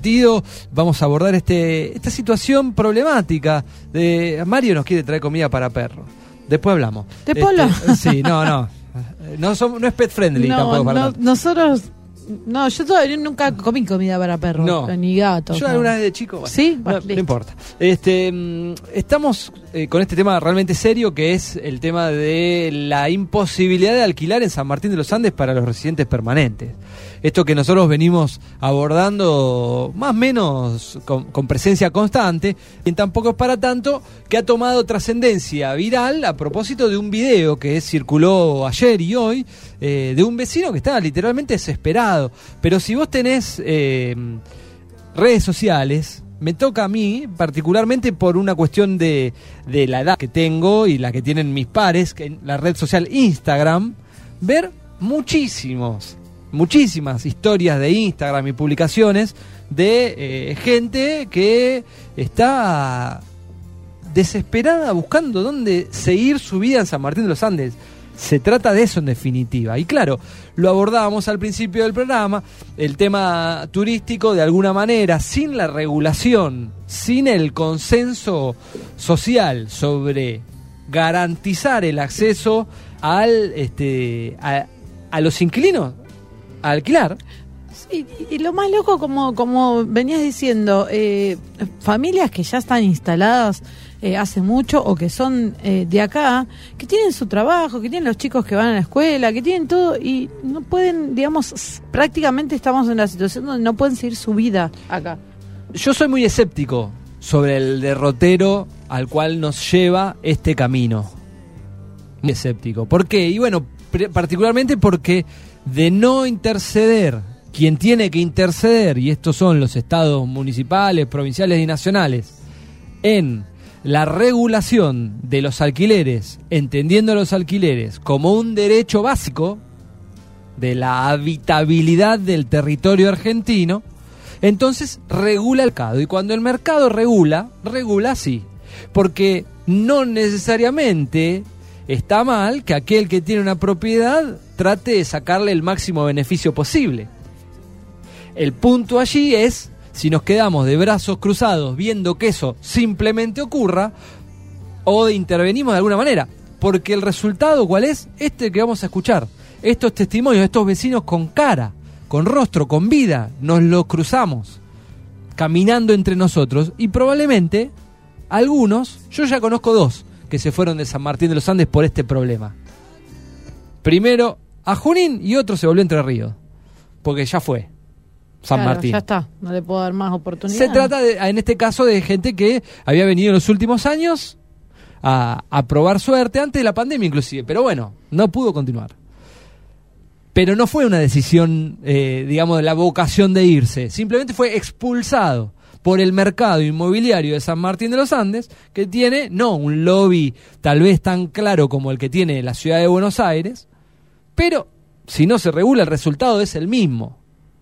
Vamos a abordar esta situación problemática de Mario nos quiere traer comida para perros. Después hablamos. ¿Después hablamos? Sí, no es pet friendly tampoco para tanto. Nosotros... No, yo todavía nunca comí comida para perros, ni gatos. Yo alguna vez de chico, bueno, ¿sí? No importa. Estamos con este tema realmente serio, que es el tema de la imposibilidad de alquilar en San Martín de los Andes para los residentes permanentes. Esto que nosotros venimos abordando más o menos con presencia constante, y tampoco es para tanto, que ha tomado trascendencia viral a propósito de un video que circuló ayer y hoy, de un vecino que estaba literalmente desesperado. Pero si vos tenés redes sociales, me toca a mí, particularmente por una cuestión de la edad que tengo y la que tienen mis pares, que en la red social Instagram, ver muchísimas historias de Instagram y publicaciones de gente que está desesperada buscando dónde seguir su vida en San Martín de los Andes. Se trata de eso en definitiva. Y claro, lo abordábamos al principio del programa, el tema turístico de alguna manera, sin la regulación, sin el consenso social sobre garantizar el acceso a los inquilinos a alquilar. Sí, y lo más loco, como venías diciendo, familias que ya están instaladas hace mucho o que son de acá, que tienen su trabajo, que tienen los chicos que van a la escuela, que tienen todo y no pueden, digamos, prácticamente estamos en la situación donde no pueden seguir su vida acá. Yo soy muy escéptico sobre el derrotero al cual nos lleva este camino. Muy escéptico. ¿Por qué? Y bueno, particularmente porque de no interceder quien tiene que interceder, y estos son los estados municipales, provinciales y nacionales, en la regulación de los alquileres, entendiendo los alquileres como un derecho básico de la habitabilidad del territorio argentino, entonces regula el mercado. Y cuando el mercado regula sí, porque no necesariamente está mal que aquel que tiene una propiedad trate de sacarle el máximo beneficio posible. El punto allí es si nos quedamos de brazos cruzados viendo que eso simplemente ocurra o intervenimos de alguna manera. Porque el resultado, ¿cuál es? Este que vamos a escuchar. Estos testimonios de estos vecinos con cara, con rostro, con vida, nos los cruzamos caminando entre nosotros y probablemente algunos, yo ya conozco 2 que se fueron de San Martín de los Andes por este problema. Primero a Junín y otro se volvió a Entre Ríos, porque ya fue San Martín. Ya está, no le puedo dar más oportunidad. Se trata en este caso de gente que había venido en los últimos años a probar suerte antes de la pandemia inclusive, pero bueno, no pudo continuar. Pero no fue una decisión, digamos, de la vocación de irse, simplemente fue expulsado por el mercado inmobiliario de San Martín de los Andes, que tiene, no un lobby tal vez tan claro como el que tiene la ciudad de Buenos Aires, pero si no se regula el resultado es el mismo.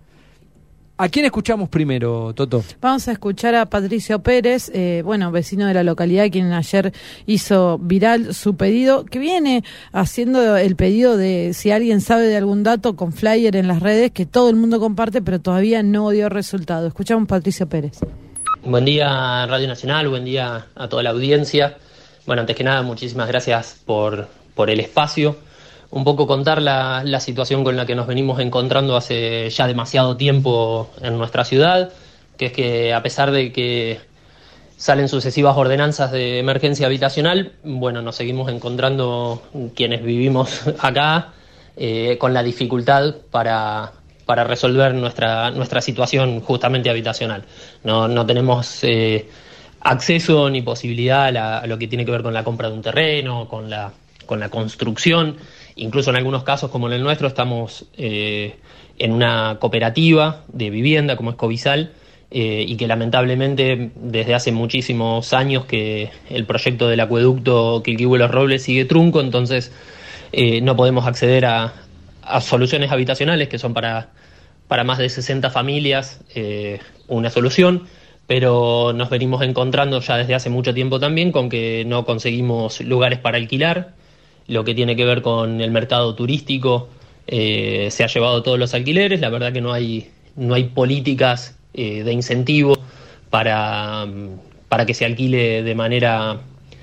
¿A quién escuchamos primero, Toto? Vamos a escuchar a Patricio Pérez, vecino de la localidad, quien ayer hizo viral su pedido, que viene haciendo el pedido de si alguien sabe de algún dato con flyer en las redes, que todo el mundo comparte, pero todavía no dio resultado. Escuchamos a Patricio Pérez. Buen día, Radio Nacional, buen día a toda la audiencia. Bueno, antes que nada, muchísimas gracias por el espacio. Un poco contar la situación con la que nos venimos encontrando hace ya demasiado tiempo en nuestra ciudad, que es que a pesar de que salen sucesivas ordenanzas de emergencia habitacional, bueno, nos seguimos encontrando quienes vivimos acá con la dificultad para resolver nuestra situación justamente habitacional. No tenemos acceso ni posibilidad a lo que tiene que ver con la compra de un terreno, con la construcción. Incluso en algunos casos, como en el nuestro, estamos en una cooperativa de vivienda como es Covisal, y que lamentablemente desde hace muchísimos años que el proyecto del acueducto Quilquí-Los Robles sigue trunco, entonces no podemos acceder a soluciones habitacionales que son para más de 60 familias una solución, pero nos venimos encontrando ya desde hace mucho tiempo también con que no conseguimos lugares para alquilar. Lo que tiene que ver con el mercado turístico se ha llevado todos los alquileres. La verdad que no hay políticas de incentivo para que se alquile de manera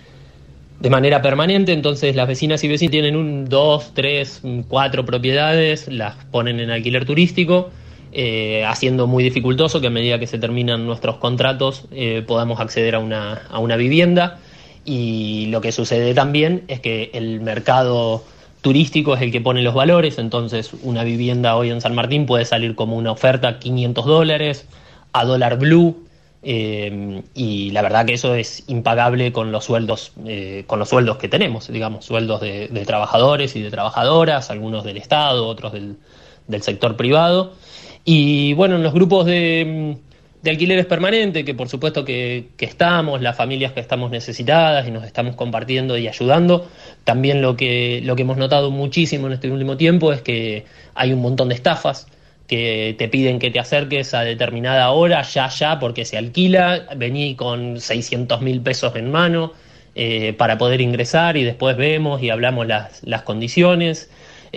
permanente. Entonces las vecinas y vecinos tienen 2, 3, 4 propiedades, las ponen en alquiler turístico, haciendo muy dificultoso que a medida que se terminan nuestros contratos podamos acceder a una vivienda. Y lo que sucede también es que el mercado turístico es el que pone los valores. Entonces una vivienda hoy en San Martín puede salir como una oferta $500 a dólar blue, y la verdad que eso es impagable con los sueldos que tenemos, digamos, sueldos de trabajadores y de trabajadoras, algunos del Estado, otros del sector privado. Y bueno, en los grupos de alquileres permanentes, que por supuesto que estamos, las familias que estamos necesitadas y nos estamos compartiendo y ayudando, también lo que hemos notado muchísimo en este último tiempo es que hay un montón de estafas que te piden que te acerques a determinada hora, ya, porque se alquila, vení con 600.000 pesos en mano para poder ingresar y después vemos y hablamos las condiciones.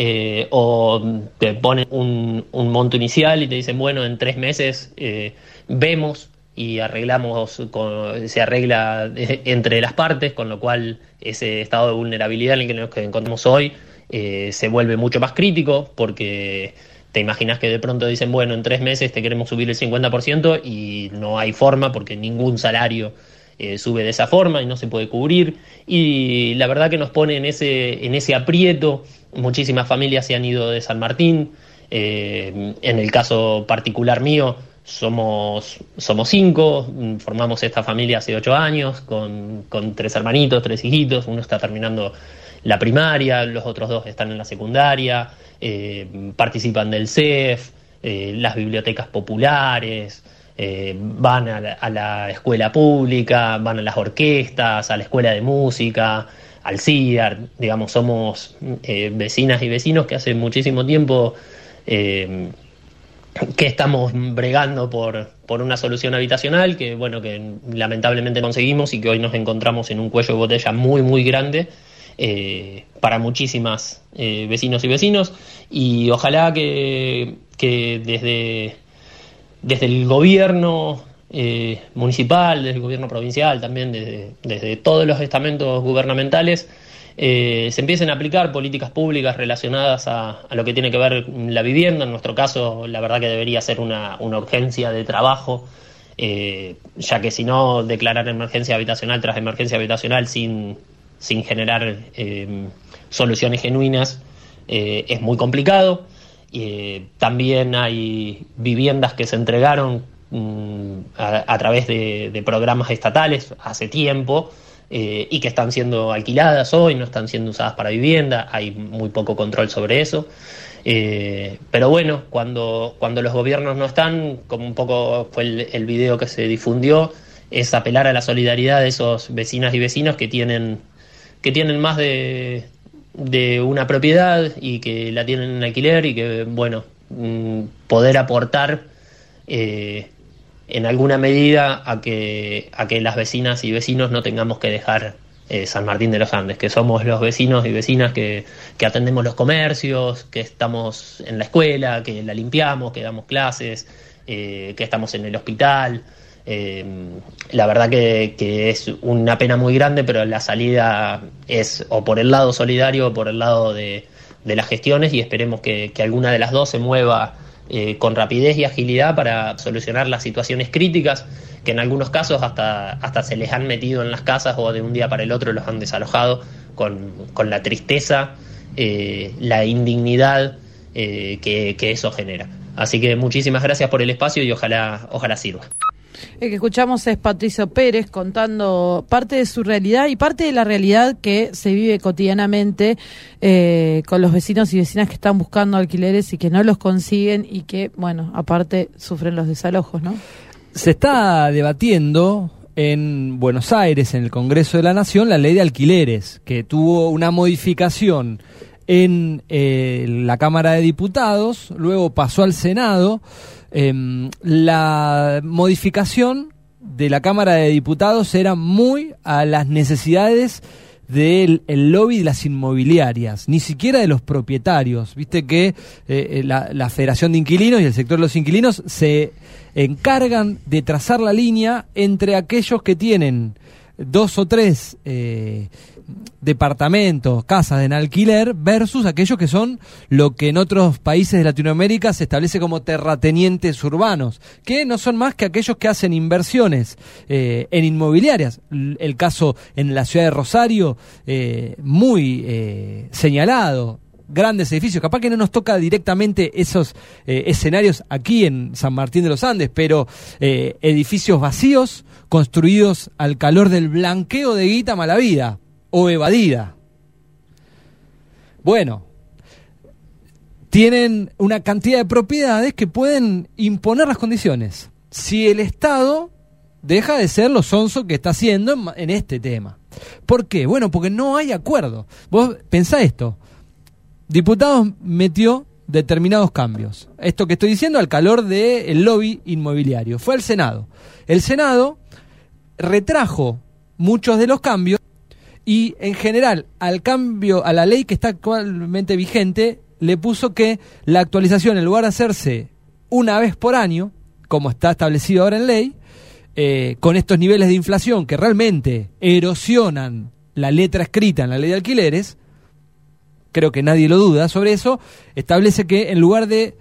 O te ponen un monto inicial y te dicen, bueno, en 3 meses vemos y arreglamos, se arregla entre las partes, con lo cual ese estado de vulnerabilidad en el que nos encontramos hoy se vuelve mucho más crítico, porque te imaginas que de pronto dicen, bueno, en 3 meses te queremos subir el 50% y no hay forma, porque ningún salario sube de esa forma y no se puede cubrir. Y la verdad que nos pone en ese aprieto. Muchísimas familias se han ido de San Martín. En el caso particular mío, somos 5, formamos esta familia hace 8 años, con 3 hermanitos, 3 hijitos. Uno está terminando la primaria, los otros 2 están en la secundaria, participan del CEF, las bibliotecas populares, van a la escuela pública, van a las orquestas, a la escuela de música, al CIAR. Digamos, somos vecinas y vecinos que hace muchísimo tiempo que estamos bregando por una solución habitacional que lamentablemente conseguimos, y que hoy nos encontramos en un cuello de botella muy, muy grande para muchísimas vecinos y vecinos. Y ojalá que desde el gobierno municipal, desde el gobierno provincial, también desde todos los estamentos gubernamentales, se empiecen a aplicar políticas públicas relacionadas a lo que tiene que ver la vivienda. En nuestro caso, la verdad que debería ser una urgencia de trabajo, ya que si no, declarar emergencia habitacional tras emergencia habitacional sin generar soluciones genuinas es muy complicado. También hay viviendas que se entregaron a través de programas estatales hace tiempo, y que están siendo alquiladas hoy, no están siendo usadas para vivienda. Hay muy poco control sobre eso. Pero bueno, cuando los gobiernos no están, como un poco fue el video que se difundió, es apelar a la solidaridad de esos vecinas y vecinos que tienen más de una propiedad y que la tienen en alquiler, y que, bueno, poder aportar en alguna medida a que las vecinas y vecinos no tengamos que dejar San Martín de los Andes, que somos los vecinos y vecinas que atendemos los comercios, que estamos en la escuela, que la limpiamos, que damos clases, que estamos en el hospital. La verdad que es una pena muy grande, pero la salida es o por el lado solidario o por el lado de las gestiones, y esperemos que alguna de las dos se mueva con rapidez y agilidad para solucionar las situaciones críticas, que en algunos casos hasta se les han metido en las casas, o de un día para el otro los han desalojado, con la tristeza, la indignidad que eso genera. Así que muchísimas gracias por el espacio y ojalá sirva. El que escuchamos es Patricio Pérez contando parte de su realidad y parte de la realidad que se vive cotidianamente con los vecinos y vecinas que están buscando alquileres y que no los consiguen, y que, bueno, aparte sufren los desalojos, ¿no? Se está debatiendo en Buenos Aires, en el Congreso de la Nación, la ley de alquileres, que tuvo una modificación en la Cámara de Diputados, luego pasó al Senado. La modificación de la Cámara de Diputados era muy a las necesidades del el lobby de las inmobiliarias, ni siquiera de los propietarios. Viste que la Federación de Inquilinos y el sector de los inquilinos se encargan de trazar la línea entre aquellos que tienen 2 o 3 departamentos, casas en alquiler, versus aquellos que son lo que en otros países de Latinoamérica se establece como terratenientes urbanos, que no son más que aquellos que hacen inversiones en inmobiliarias. El caso en la ciudad de Rosario, muy señalado, grandes edificios, capaz que no nos toca directamente esos escenarios aquí en San Martín de los Andes, pero edificios vacíos, construidos al calor del blanqueo de guita mala vida o evadida. Bueno, tienen una cantidad de propiedades que pueden imponer las condiciones si el Estado deja de ser lo sonso que está haciendo en este tema. ¿Por qué? Bueno, porque no hay acuerdo. Vos pensá esto. Diputados metió determinados cambios. Esto que estoy diciendo al calor del lobby inmobiliario. Fue al Senado. El Senado retrajo muchos de los cambios y en general al cambio, a la ley que está actualmente vigente, le puso que la actualización, en lugar de hacerse una vez por año, como está establecido ahora en ley, con estos niveles de inflación que realmente erosionan la letra escrita en la ley de alquileres, creo que nadie lo duda sobre eso, establece que en lugar de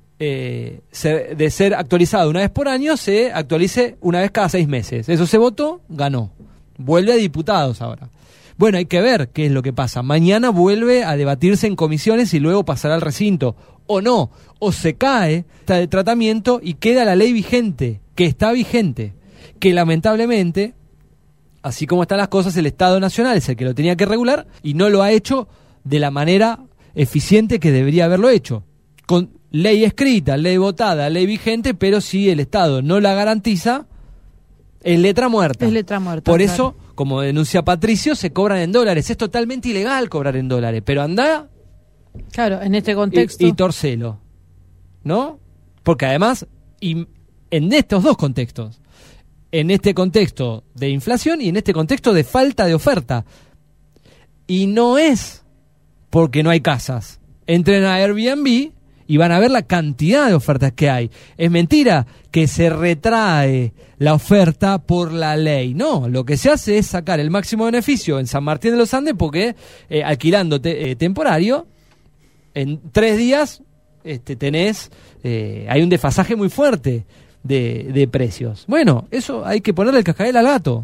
ser actualizado una vez por año, se actualice una vez cada 6 meses. Eso se votó, ganó. Vuelve a diputados ahora. Bueno, hay que ver qué es lo que pasa. Mañana vuelve a debatirse en comisiones y luego pasará al recinto. O no, o se cae de tratamiento y queda la ley vigente, que está vigente, que lamentablemente, así como están las cosas, el Estado Nacional es el que lo tenía que regular y no lo ha hecho de la manera eficiente que debería haberlo hecho. Con ley escrita, ley votada, ley vigente, pero si el Estado no la garantiza, es letra muerta. Es letra muerta. Por eso, como denuncia Patricio, se cobran en dólares. Es totalmente ilegal cobrar en dólares, pero anda... Claro, en este contexto... Y torcelo, ¿no? Porque además, y en estos dos contextos, en este contexto de inflación y en este contexto de falta de oferta, y no es porque no hay casas. Entren a Airbnb y van a ver la cantidad de ofertas que hay. Es mentira que se retrae la oferta por la ley. No, lo que se hace es sacar el máximo beneficio en San Martín de los Andes porque alquilando temporario, en 3 días tenés, hay un desfasaje muy fuerte de precios. Bueno, eso hay que ponerle el cascabel al gato.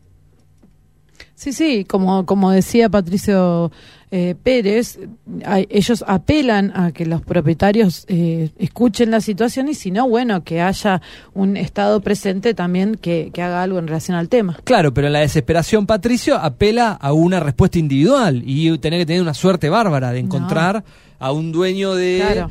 Sí, como decía Patricio Pérez, ellos apelan a que los propietarios escuchen la situación y si no, bueno, que haya un Estado presente también que haga algo en relación al tema. Claro, pero en la desesperación Patricio apela a una respuesta individual y tener que tener una suerte bárbara de encontrar a un dueño de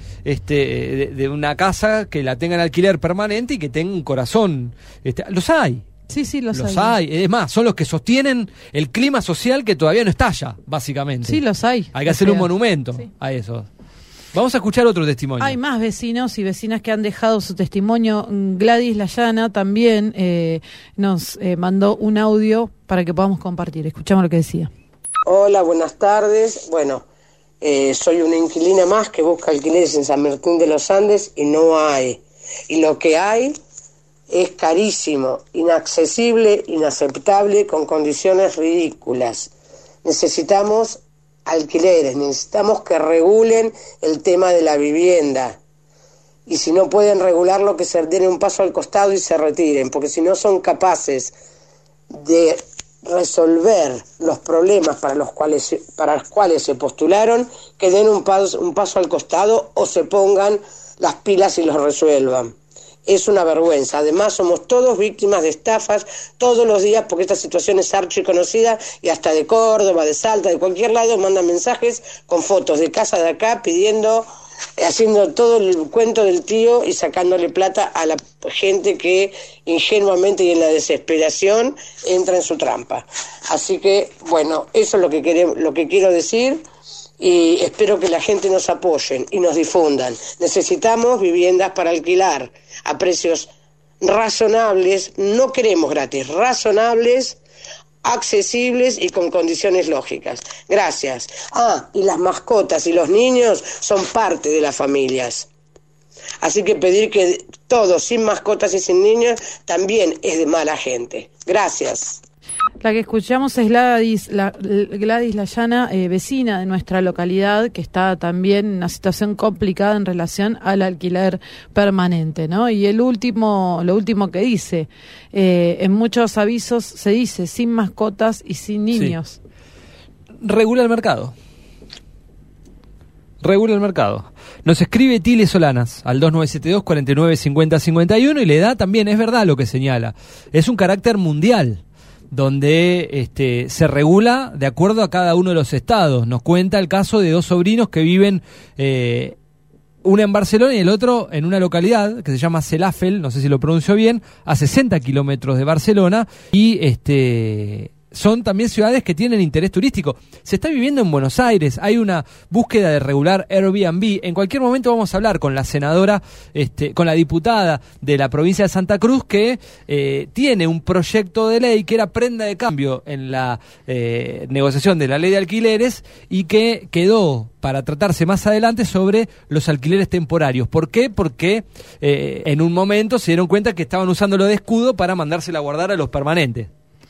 una casa que la tenga en alquiler permanente y que tenga un corazón. Los hay. Sí, los hay. Es más, son los que sostienen el clima social que todavía no estalla, básicamente. Sí, los hay. Hay que hacer un monumento a eso. Vamos a escuchar otro testimonio. Hay más vecinos y vecinas que han dejado su testimonio. Gladys Layana también nos mandó un audio para que podamos compartir. Escuchamos lo que decía. Hola, buenas tardes. Bueno, soy una inquilina más que busca alquileres en San Martín de los Andes y no hay. Y lo que hay es carísimo, inaccesible, inaceptable, con condiciones ridículas. Necesitamos alquileres, necesitamos que regulen el tema de la vivienda. Y si no pueden regularlo, que se den un paso al costado y se retiren, porque si no son capaces de resolver los problemas para los cuales se postularon, que den un paso al costado o se pongan las pilas y los resuelvan. Es una vergüenza. Además, somos todos víctimas de estafas todos los días porque esta situación es archiconocida y hasta de Córdoba, de Salta, de cualquier lado mandan mensajes con fotos de casa de acá pidiendo, haciendo todo el cuento del tío y sacándole plata a la gente que ingenuamente y en la desesperación entra en su trampa. Así que, bueno, eso es lo que quiero decir. Y espero que la gente nos apoyen y nos difundan. Necesitamos viviendas para alquilar a precios razonables, no queremos gratis, razonables, accesibles y con condiciones lógicas. Gracias. Y las mascotas y los niños son parte de las familias. Así que pedir que todos sin mascotas y sin niños también es de mala gente. Gracias. La que escuchamos es Gladys Layana, vecina de nuestra localidad, que está también en una situación complicada en relación al alquiler permanente, ¿no? Y lo último que dice, en muchos avisos se dice sin mascotas y sin niños. Sí. Regula el mercado. Nos escribe Tile Solanas al 2972 49 50 51 y le da también, es verdad lo que señala, es un carácter mundial, donde se regula de acuerdo a cada uno de los estados. Nos cuenta el caso de dos sobrinos que viven, uno en Barcelona y el otro en una localidad que se llama Selafel, no sé si lo pronuncio bien, a 60 kilómetros de Barcelona, y son también ciudades que tienen interés turístico. Se está viviendo en Buenos Aires, hay una búsqueda de regular Airbnb. En cualquier momento vamos a hablar con la senadora, con la diputada de la provincia de Santa Cruz, que tiene un proyecto de ley que era prenda de cambio en la negociación de la ley de alquileres y que quedó para tratarse más adelante sobre los alquileres temporarios. ¿Por qué? Porque en un momento se dieron cuenta que estaban usándolo de escudo para mandársela a guardar a los permanentes.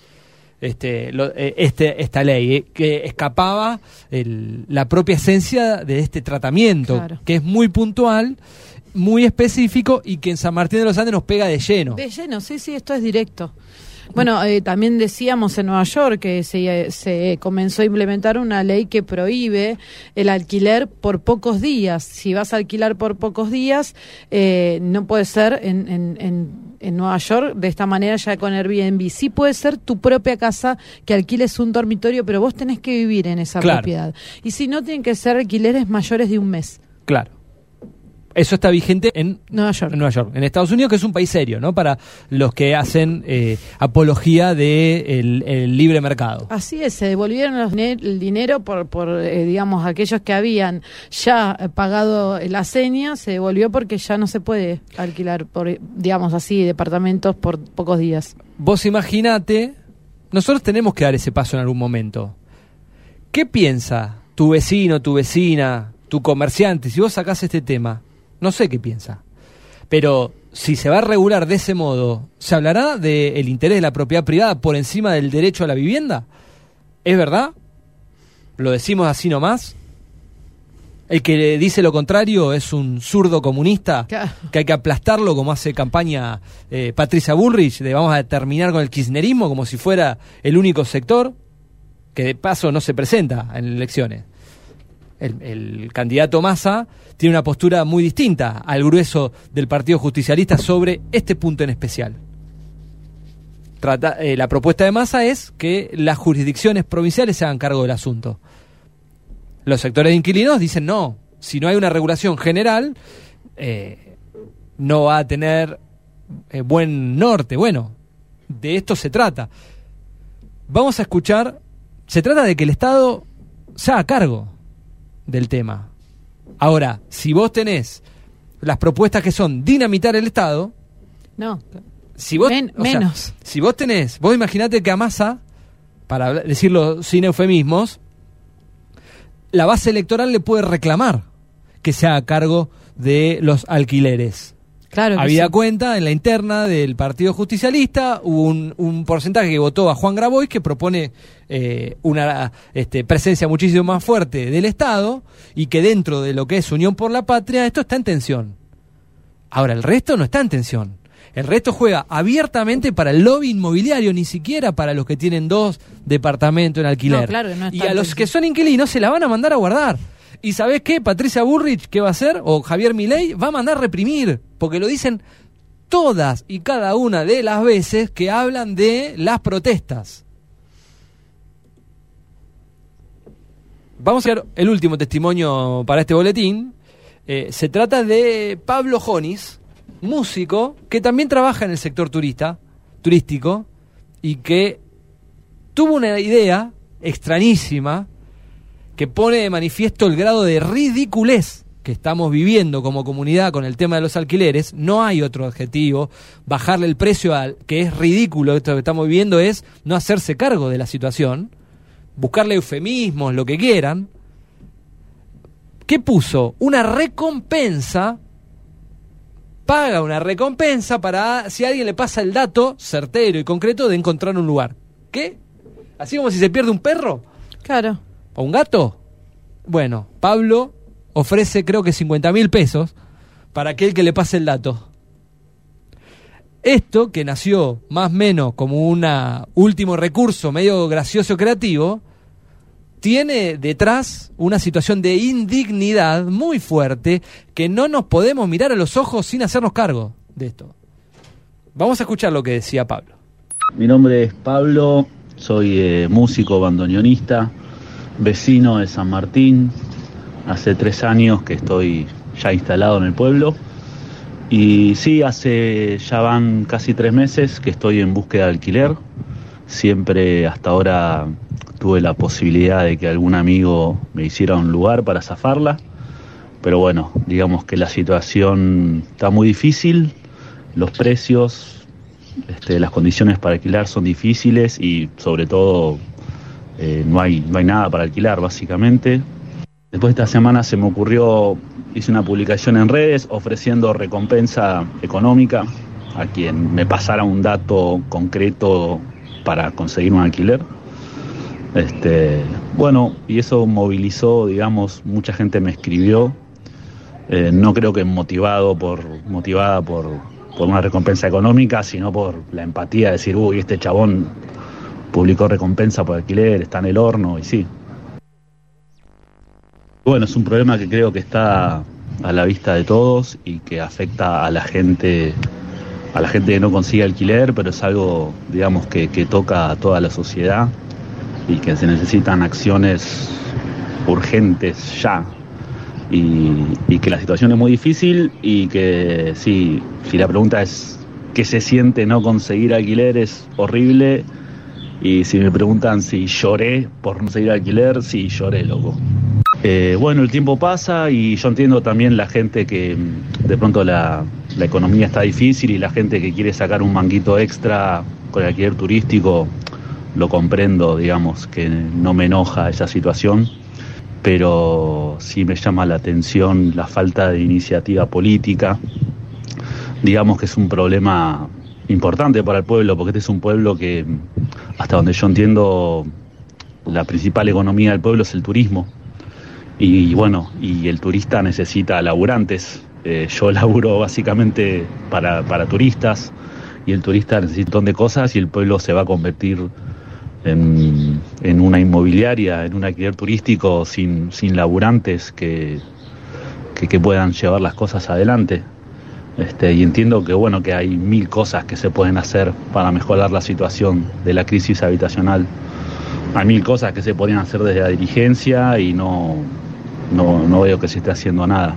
Esta ley que escapaba la propia esencia de este tratamiento, claro, que es muy puntual, muy específico y que en San Martín de los Andes nos pega de lleno. De lleno, sí, esto es directo. Bueno, también decíamos en Nueva York que se comenzó a implementar una ley que prohíbe el alquiler por pocos días. Si vas a alquilar por pocos días, no puede ser en Nueva York de esta manera ya con Airbnb. Sí puede ser tu propia casa que alquiles un dormitorio, pero vos tenés que vivir en esa propiedad. Y si no, tienen que ser alquileres mayores de un mes. Claro. Eso está vigente en Nueva York. En Estados Unidos, que es un país serio, ¿no? Para los que hacen apología del libre mercado. Así es, se devolvieron el dinero por digamos, aquellos que habían ya pagado la seña, se devolvió porque ya no se puede alquilar, digamos así, departamentos por pocos días. Vos imaginate, nosotros tenemos que dar ese paso en algún momento. ¿Qué piensa tu vecino, tu vecina, tu comerciante, si vos sacás este tema? No sé qué piensa, pero si se va a regular de ese modo, ¿se hablará del interés de la propiedad privada por encima del derecho a la vivienda? ¿Es verdad? ¿Lo decimos así nomás? ¿El que dice lo contrario es un zurdo comunista, claro, que hay que aplastarlo, como hace campaña Patricia Bullrich, de vamos a terminar con el kirchnerismo como si fuera el único sector, que de paso no se presenta en elecciones? El candidato Massa tiene una postura muy distinta al grueso del Partido Justicialista sobre este punto en especial. La propuesta de Massa es que las jurisdicciones provinciales se hagan cargo del asunto. Los sectores de inquilinos dicen no, si no hay una regulación general, no va a tener buen norte. Bueno, de esto se trata. Vamos a escuchar, se trata de que el Estado se haga cargo del tema. Ahora, si vos tenés las propuestas que son dinamitar el Estado, no, si vos, menos. Sea, si vos tenés, vos imaginate que a Massa, para decirlo sin eufemismos, la base electoral le puede reclamar que se haga cargo de los alquileres. Claro, habida cuenta, en la interna del Partido Justicialista hubo un porcentaje que votó a Juan Grabois, que propone una presencia muchísimo más fuerte del Estado, y que dentro de lo que es Unión por la Patria esto está en tensión. Ahora, el resto no está en tensión. El resto juega abiertamente para el lobby inmobiliario, ni siquiera para los que tienen 2 departamentos en alquiler. No, claro, no está, y a los que son inquilinos se la van a mandar a guardar. ¿Y sabés qué? Patricia Bullrich, ¿qué va a hacer? O Javier Milei va a mandar reprimir, porque lo dicen todas y cada una de las veces que hablan de las protestas. Vamos a ver el último testimonio para este boletín. Se trata de Pablo Jonis, músico que también trabaja en el sector turístico y que tuvo una idea extrañísima que pone de manifiesto el grado de ridiculez que estamos viviendo como comunidad con el tema de los alquileres, no hay otro objetivo. Bajarle el precio que es ridículo, esto que estamos viviendo, es no hacerse cargo de la situación, buscarle eufemismos, lo que quieran. ¿Qué puso? Una recompensa, paga una recompensa para si a alguien le pasa el dato certero y concreto de encontrar un lugar. ¿Qué? ¿Así como si se pierde un perro? Claro. ¿O un gato? Bueno, Pablo ofrece creo que 50.000 pesos para aquel que le pase el dato. Esto, que nació más o menos como un último recurso medio gracioso creativo, tiene detrás una situación de indignidad muy fuerte que no nos podemos mirar a los ojos sin hacernos cargo de esto. Vamos a escuchar lo que decía Pablo. Mi nombre es Pablo, soy músico bandoneonista, vecino de San Martín. Hace 3 años que estoy ya instalado en el pueblo. Y sí, ya van casi 3 meses que estoy en búsqueda de alquiler. Siempre hasta ahora tuve la posibilidad de que algún amigo me hiciera un lugar para zafarla. Pero bueno, digamos que la situación está muy difícil. Los precios, las condiciones para alquilar son difíciles y sobre todo no hay nada para alquilar básicamente. Después de esta semana se me ocurrió, hice una publicación en redes ofreciendo recompensa económica a quien me pasara un dato concreto para conseguir un alquiler. Bueno, y eso movilizó, digamos, mucha gente me escribió, no creo que motivada por una recompensa económica, sino por la empatía de decir, uy, este chabón publicó recompensa por alquiler, está en el horno, y sí. Bueno, es un problema que creo que está a la vista de todos y que afecta a la gente que no consigue alquiler, pero es algo, digamos, que toca a toda la sociedad y que se necesitan acciones urgentes ya. Y que la situación es muy difícil y que si la pregunta es ¿qué se siente no conseguir alquiler? Es horrible. Y si me preguntan si lloré por no conseguir alquiler, sí, lloré, loco. Bueno, el tiempo pasa y yo entiendo también la gente que de pronto la economía está difícil y la gente que quiere sacar un manguito extra con el alquiler turístico, lo comprendo, digamos, que no me enoja esa situación, pero sí me llama la atención la falta de iniciativa política. Digamos que es un problema importante para el pueblo, porque este es un pueblo que, hasta donde yo entiendo, la principal economía del pueblo es el turismo. Y bueno, y el turista necesita laburantes. Yo laburo básicamente para turistas y el turista necesita un montón de cosas y el pueblo se va a convertir en una inmobiliaria, en un alquiler turístico sin laburantes que puedan llevar las cosas adelante. Y entiendo que bueno, que hay 1000 cosas que se pueden hacer para mejorar la situación de la crisis habitacional. Hay 1000 cosas que se podrían hacer desde la dirigencia y no veo que se esté haciendo nada.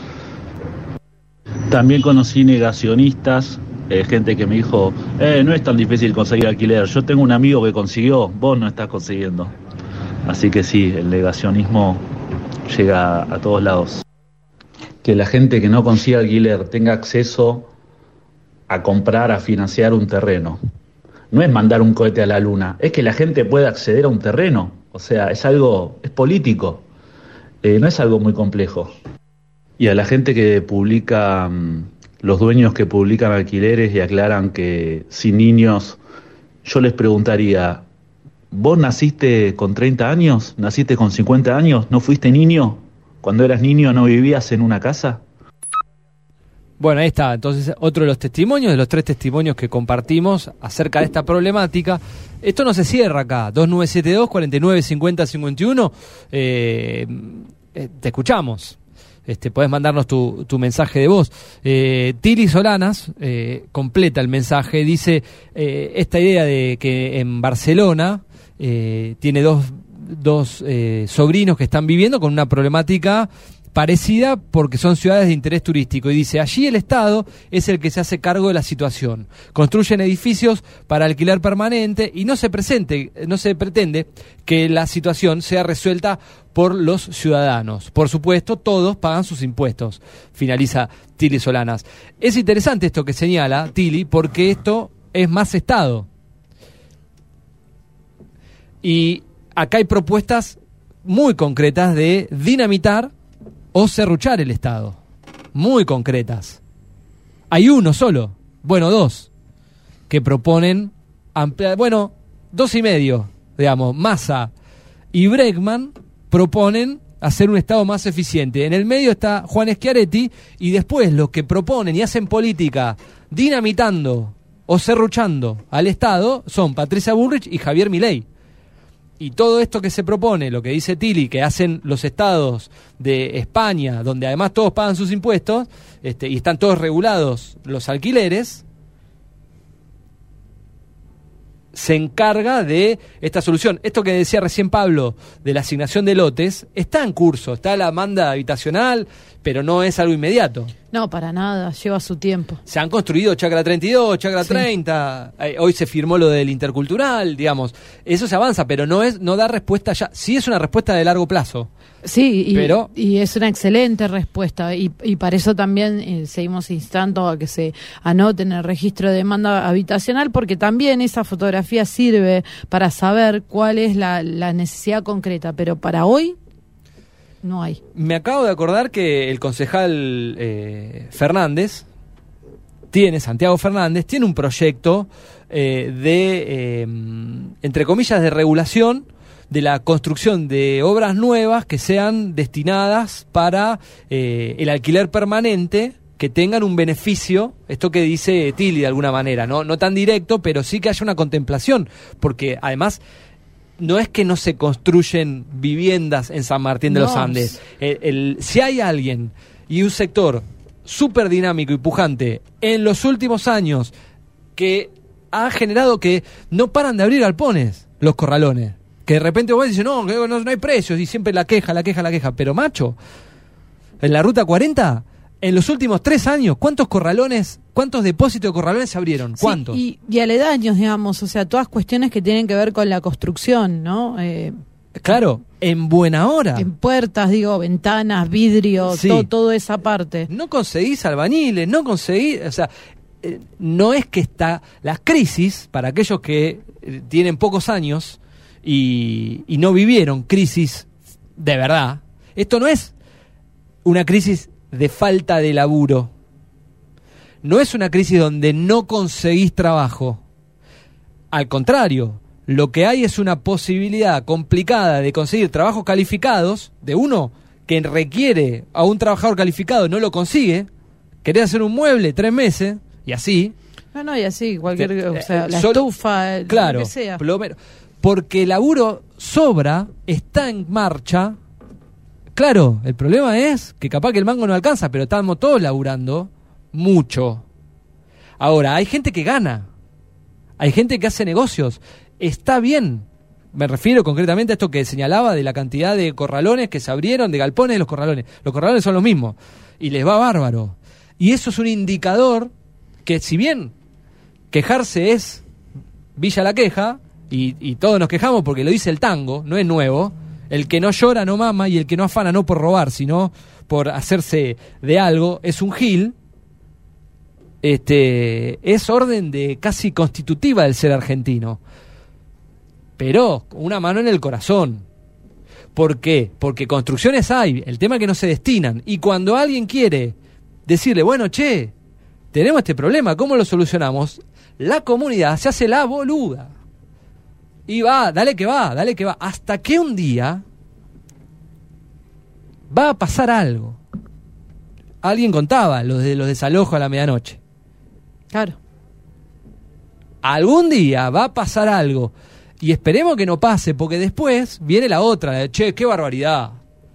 También conocí negacionistas, gente que me dijo, no es tan difícil conseguir alquiler, yo tengo un amigo que consiguió, vos no estás consiguiendo. Así que sí, el negacionismo llega a todos lados. Que la gente que no consigue alquiler tenga acceso a comprar, a financiar un terreno. No es mandar un cohete a la luna, es que la gente pueda acceder a un terreno. O sea, es político. No es algo muy complejo. Y a la gente que publica, los dueños que publican alquileres y aclaran que sin niños, yo les preguntaría, ¿vos naciste con 30 años? ¿Naciste con 50 años? ¿No fuiste niño? ¿Cuando eras niño no vivías en una casa? Bueno, ahí está, entonces otro de los testimonios, de los 3 testimonios que compartimos acerca de esta problemática. Esto no se cierra acá, 2972-495051, te escuchamos, podés mandarnos tu mensaje de voz. Tili Solanas completa el mensaje, dice, esta idea de que en Barcelona tiene dos sobrinos que están viviendo con una problemática parecida porque son ciudades de interés turístico. Y dice, allí el Estado es el que se hace cargo de la situación. Construyen edificios para alquiler permanente y no se pretende que la situación sea resuelta por los ciudadanos. Por supuesto, todos pagan sus impuestos, finaliza Tili Solanas. Es interesante esto que señala Tili, porque esto es más Estado. Y acá hay propuestas muy concretas de dinamitar o serruchar el Estado. Muy concretas. Hay uno solo, bueno, dos, que proponen ampliar, bueno, 2,5, digamos, Massa y Bregman proponen hacer un Estado más eficiente. En el medio está Juan Schiaretti, y después los que proponen y hacen política dinamitando o serruchando al Estado son Patricia Bullrich y Javier Milei. Y todo esto que se propone, lo que dice Tili, que hacen los estados de España, donde además todos pagan sus impuestos, y están todos regulados los alquileres, se encarga de esta solución. Esto que decía recién Pablo, de la asignación de lotes, está en curso, está la demanda habitacional, pero no es algo inmediato. No, para nada, lleva su tiempo. Se han construido Chacra 32, Chacra 30, hoy se firmó lo del intercultural, digamos. Eso se avanza, pero no da respuesta ya. Sí es una respuesta de largo plazo. Sí, pero y es una excelente respuesta, y para eso también seguimos instando a que se anote en el registro de demanda habitacional, porque también esa fotografía sirve para saber cuál es la necesidad concreta, pero para hoy no hay. Me acabo de acordar que el concejal Santiago Fernández, tiene un proyecto entre comillas, de regulación de la construcción de obras nuevas que sean destinadas para el alquiler permanente, que tengan un beneficio, esto que dice Tili de alguna manera, no tan directo, pero sí que haya una contemplación, porque además no es que no se construyen viviendas en San Martín de los Andes. Si hay alguien y un sector súper dinámico y pujante en los últimos años que ha generado que no paran de abrir galpones, los corralones, que de repente vos dices, no hay precios, y siempre la queja, pero macho, en la Ruta 40, en los últimos 3 años, ¿cuántos depósitos de corralones se abrieron? ¿Cuántos? Sí, y aledaños, digamos, o sea, todas cuestiones que tienen que ver con la construcción, ¿no? Claro, en buena hora. En puertas, ventanas, vidrio, sí. Toda esa parte. No conseguís albañiles, o sea, no es que está la crisis, para aquellos que tienen pocos años y no vivieron crisis de verdad, esto no es una crisis de falta de laburo, no es una crisis donde no conseguís trabajo, al contrario, lo que hay es una posibilidad complicada de conseguir trabajos calificados, de uno que requiere a un trabajador calificado, no lo consigue, querés hacer un mueble 3 meses, y así. Y así, la estufa, claro, lo que sea. Porque el laburo sobra, está en marcha. Claro, el problema es que capaz que el mango no alcanza, pero estamos todos laburando mucho. Ahora, hay gente que gana, hay gente que hace negocios, está bien. Me refiero concretamente a esto que señalaba de la cantidad de corralones que se abrieron, de galpones de los corralones. Los corralones son los mismos y les va bárbaro. Y eso es un indicador que, si bien quejarse es Villa la Queja, y todos nos quejamos porque lo dice el tango, no es nuevo, el que no llora no mama, y el que no afana no por robar, sino por hacerse de algo, es un gil. Es orden de casi constitutiva del ser argentino, pero una mano en el corazón. ¿Por qué? Porque construcciones hay, el tema es que no se destinan, y cuando alguien quiere decirle, bueno, tenemos este problema, ¿cómo lo solucionamos? La comunidad se hace la boluda y dale que va, hasta que un día va a pasar algo. Alguien contaba los desalojos a la medianoche. Claro. Algún día va a pasar algo, y esperemos que no pase, porque después viene la otra, de, qué barbaridad.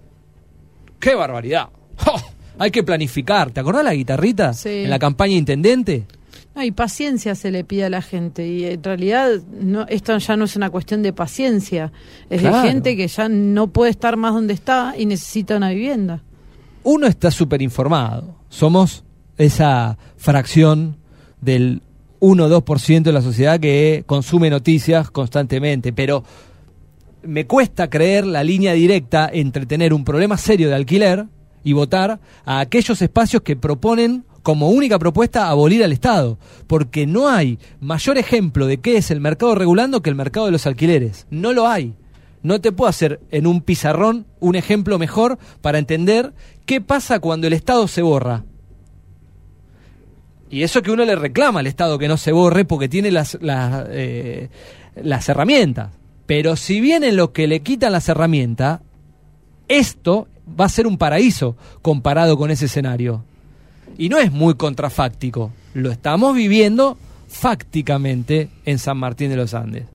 ¡Oh! Hay que planificar. ¿Te acordás la guitarrita? Sí. En la campaña intendente. Y paciencia se le pide a la gente, y en realidad esto ya no es una cuestión de paciencia, es de gente que ya no puede estar más donde está y necesita una vivienda. uno está súper informado. Somos esa fracción del 1 o 2% de la sociedad que consume noticias constantemente, pero me cuesta creer la línea directa entre tener un problema serio de alquiler y votar a aquellos espacios que proponen como única propuesta abolir al Estado, porque no hay mayor ejemplo de qué es el mercado regulando que el mercado de los alquileres. No lo hay. No te puedo hacer en un pizarrón un ejemplo mejor para entender qué pasa cuando el Estado se borra. Y eso que uno le reclama al Estado que no se borre porque tiene las herramientas. Pero si vienen los que le quitan las herramientas, esto va a ser un paraíso comparado con ese escenario. Y no es muy contrafáctico. Lo estamos viviendo fácticamente en San Martín de los Andes.